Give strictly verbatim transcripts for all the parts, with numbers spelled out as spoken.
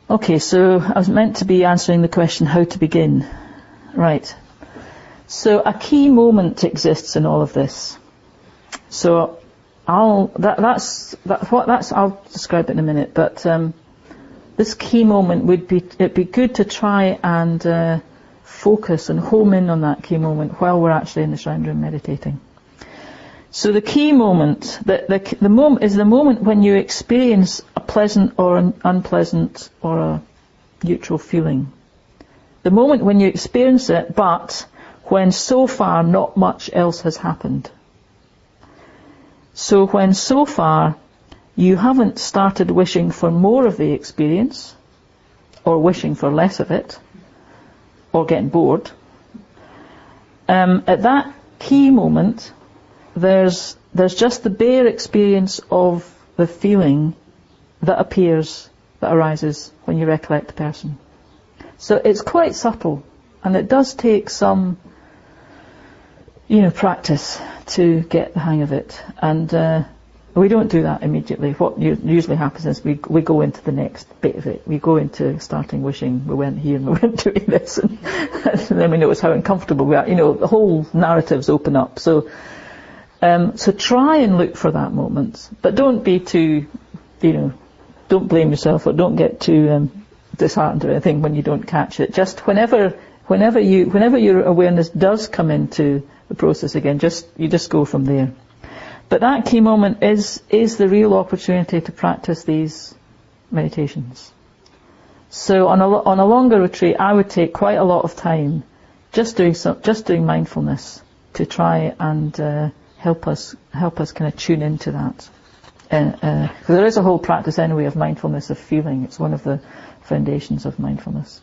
Okay, so I was meant to be answering the question how to begin. Right. So a key moment exists in all of this. So I'll that that's that what that's I'll describe it in a minute. But um, this key moment would be it'd be good to try and uh, focus and home in on that key moment while we're actually in the shrine room meditating. So the key moment, the, the, the moment is the moment when you experience a pleasant or an unpleasant or a neutral feeling. The moment when you experience it, but when so far not much else has happened. So when so far you haven't started wishing for more of the experience, or wishing for less of it, or getting bored, um, at that key moment, There's there's just the bare experience of the feeling that appears, that arises when you recollect the person. So it's quite subtle, and it does take some, you know, practice to get the hang of it. And uh, we don't do that immediately. What usually happens is we we go into the next bit of it. We go into starting wishing we weren't here and we weren't doing this, and, and then we notice how uncomfortable we are. You know, the whole narratives open up. So. Um, so try and look for that moment, but don't be too, you know, don't blame yourself or don't get too um, disheartened or anything when you don't catch it. Just whenever, whenever you, whenever your awareness does come into the process again, just you just go from there. But that key moment is is the real opportunity to practice these meditations. So on a on a longer retreat, I would take quite a lot of time just doing some, just doing mindfulness to try and uh, help us help us kind of tune into that. Uh, uh, there is a whole practice anyway of mindfulness of feeling. It's one of the foundations of mindfulness.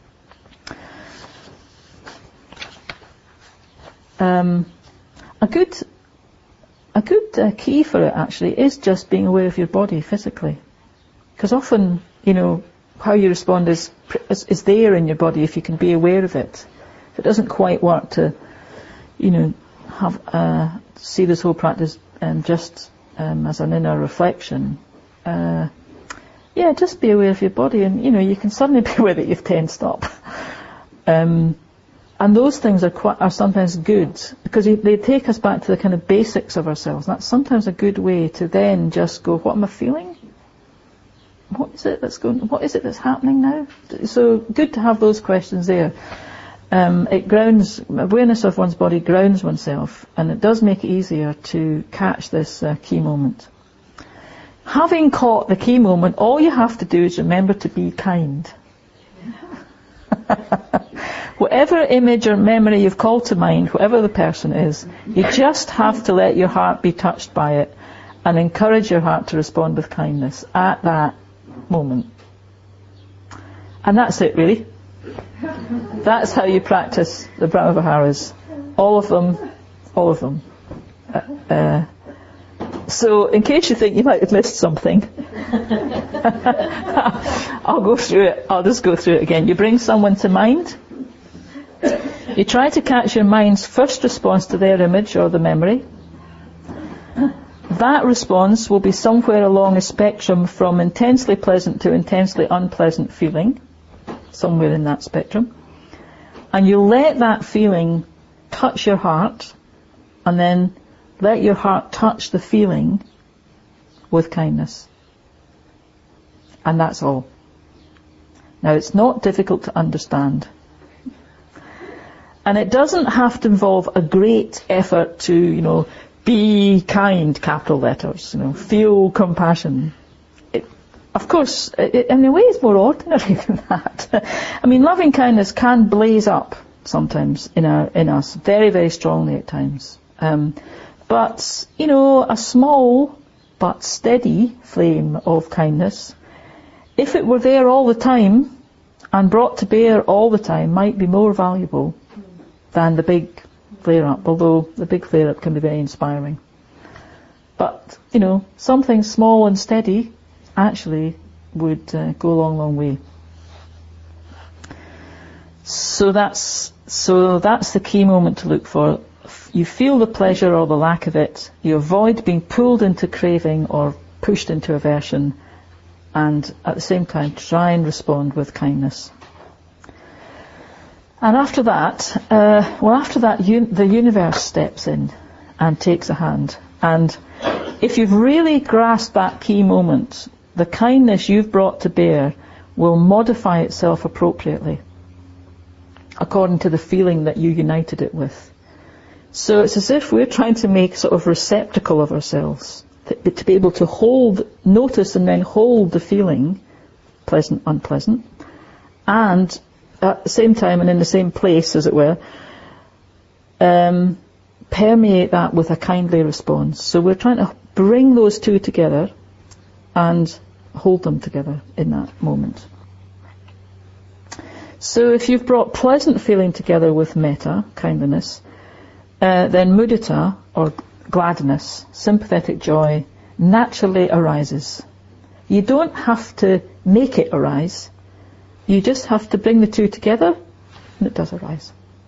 Um, a good a good uh, key for it actually is just being aware of your body physically, because often, you know, how you respond is, is is there in your body if you can be aware of it. If it doesn't quite work to, you know, have uh, see this whole practice um, just um, as an inner reflection. Uh, yeah, just be aware of your body, and you know you can suddenly be aware that you've tensed up. Um, and those things are quite, are sometimes good because they take us back to the kind of basics of ourselves. That's sometimes a good way to then just go, what am I feeling? What is it that's going? What is it that's happening now? So good to have those questions there. Um, it grounds, awareness of one's body grounds oneself, and it does make it easier to catch this uh, key moment. Having caught the key moment, all you have to do is remember to be kind. Whatever image or memory you've called to mind, whatever the person is, you just have to let your heart be touched by it and encourage your heart to respond with kindness at that moment. And that's it, really. That's how you practice the Brahma-Viharas. All of them, all of them. Uh, uh, so, in case you think you might have missed something, I'll go through it. I'll just go through it again. You bring someone to mind. You try to catch your mind's first response to their image or the memory. That response will be somewhere along a spectrum from intensely pleasant to intensely unpleasant feeling. Somewhere in that spectrum. And you let that feeling touch your heart, and then let your heart touch the feeling with kindness. And that's all. Now, it's not difficult to understand. And it doesn't have to involve a great effort to, you know, be kind, capital letters, you know, feel compassion. It, of course, it, in a way it's more ordinary than that. I mean, loving kindness can blaze up sometimes in our, in us, very, very strongly at times. Um, but, you know, a small but steady flame of kindness, if it were there all the time and brought to bear all the time, might be more valuable than the big flare-up, although the big flare-up can be very inspiring. But, you know, something small and steady actually would uh, go a long, long way. So that's so that's the key moment to look for. You feel the pleasure or the lack of it. You avoid being pulled into craving or pushed into aversion. and at the same time try and respond with kindness. And after that, uh, well after that un- the universe steps in and takes a hand. And if you've really grasped that key moment, the kindness you've brought to bear will modify itself appropriately according to the feeling that you united it with. So it's as if we're trying to make sort of receptacle of ourselves, to, to be able to hold, notice and then hold the feeling, pleasant, unpleasant, and at the same time and in the same place, as it were, um, permeate that with a kindly response. So we're trying to bring those two together and hold them together in that moment. So if you've brought pleasant feeling together with metta, kindliness, uh, then mudita, or gladness, sympathetic joy, naturally arises. You don't have to make it arise. You just have to bring the two together, and it does arise.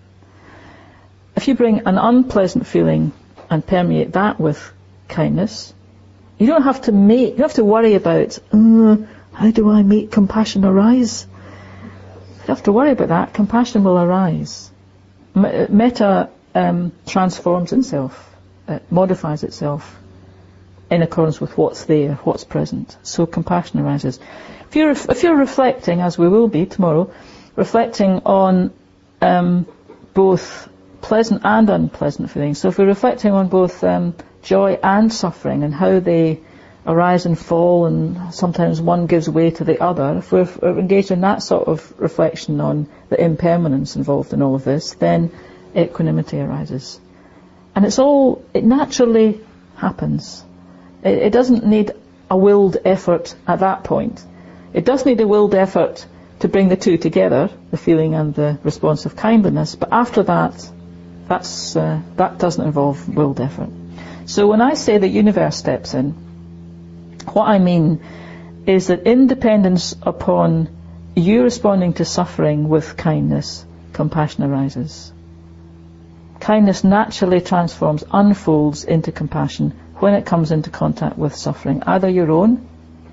If you bring an unpleasant feeling and permeate that with kindness, you don't have to make, you don't have to worry about, uh, how do I make compassion arise? You don't have to worry about that. Compassion will arise. Metta um, transforms itself, it modifies itself in accordance with what's there, what's present. So compassion arises. If you're, if you're reflecting, as we will be tomorrow, reflecting on um, both pleasant and unpleasant feelings. So if we're reflecting on both um, joy and suffering and how they arise and fall, and sometimes one gives way to the other, if we're, if we're engaged in that sort of reflection on the impermanence involved in all of this, then equanimity arises. And it's all, it naturally happens. It, it doesn't need a willed effort at that point. It does need a willed effort to bring the two together, the feeling and the response of kindliness, but after that, that's, uh, that doesn't involve willed effort. So when I say the universe steps in, what I mean is that in dependence upon you responding to suffering with kindness, compassion arises. Kindness naturally transforms, unfolds into compassion when it comes into contact with suffering, either your own,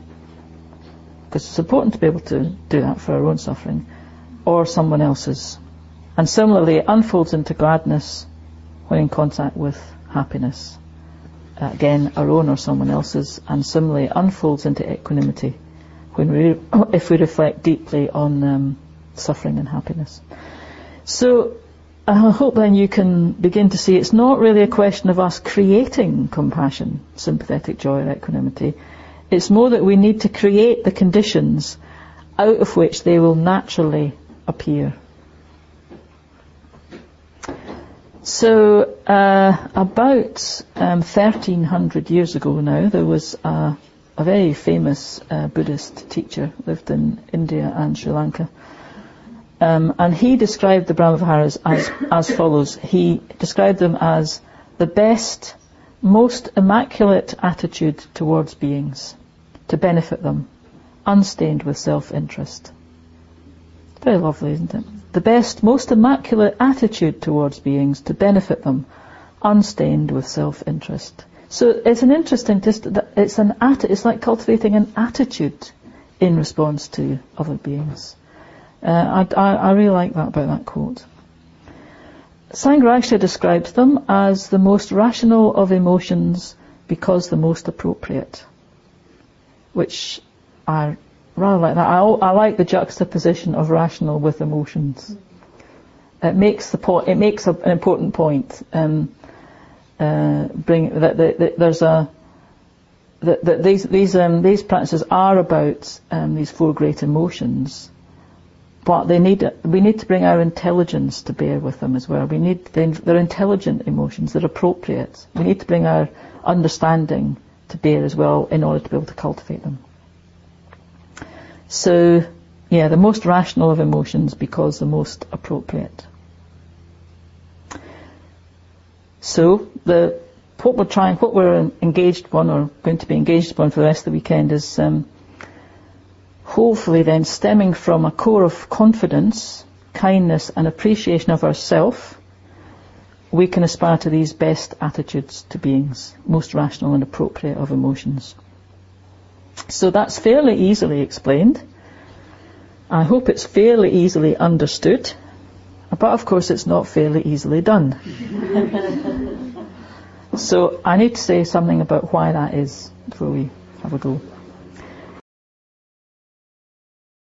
because it's important to be able to do that for our own suffering, or someone else's. And similarly, it unfolds into gladness when in contact with happiness. Uh, again, our own or someone else's, and similarly unfolds into equanimity when we, if we reflect deeply on um, suffering and happiness. So I hope then you can begin to see it's not really a question of us creating compassion, sympathetic joy or equanimity. It's more that we need to create the conditions out of which they will naturally appear. So, uh, about um, thirteen hundred years ago now, there was a, a very famous uh, Buddhist teacher, lived in India and Sri Lanka, um, and he described the Brahmaviharas as, as follows. He described them as the best, most immaculate attitude towards beings, to benefit them, unstained with self-interest. Very lovely, isn't it? The best, most immaculate attitude towards beings to benefit them, unstained with self-interest. So it's an interesting, it's an it's like cultivating an attitude in response to other beings. Uh, I, I, I really like that about that quote. Sangharakshita describes them as the most rational of emotions because the most appropriate, which I rather like that. I, I like the juxtaposition of rational with emotions. It makes the point. It makes a, an important point. Um, uh, bring that, that, that there's a that, that these these um, these practices are about um, these four great emotions, but they need we need to bring our intelligence to bear with them as well. We need they're intelligent emotions. They're appropriate. We need to bring our understanding to bear as well in order to be able to cultivate them. So, yeah, the most rational of emotions because the most appropriate. So, the what we're trying, what we're engaged upon, or going to be engaged upon for the rest of the weekend, is um, hopefully then stemming from a core of confidence, kindness, and appreciation of ourself. We can aspire to these best attitudes to beings, most rational and appropriate of emotions. So that's fairly easily explained. I hope it's fairly easily understood, but of course it's not fairly easily done. So I need to say something about why that is before we have a go.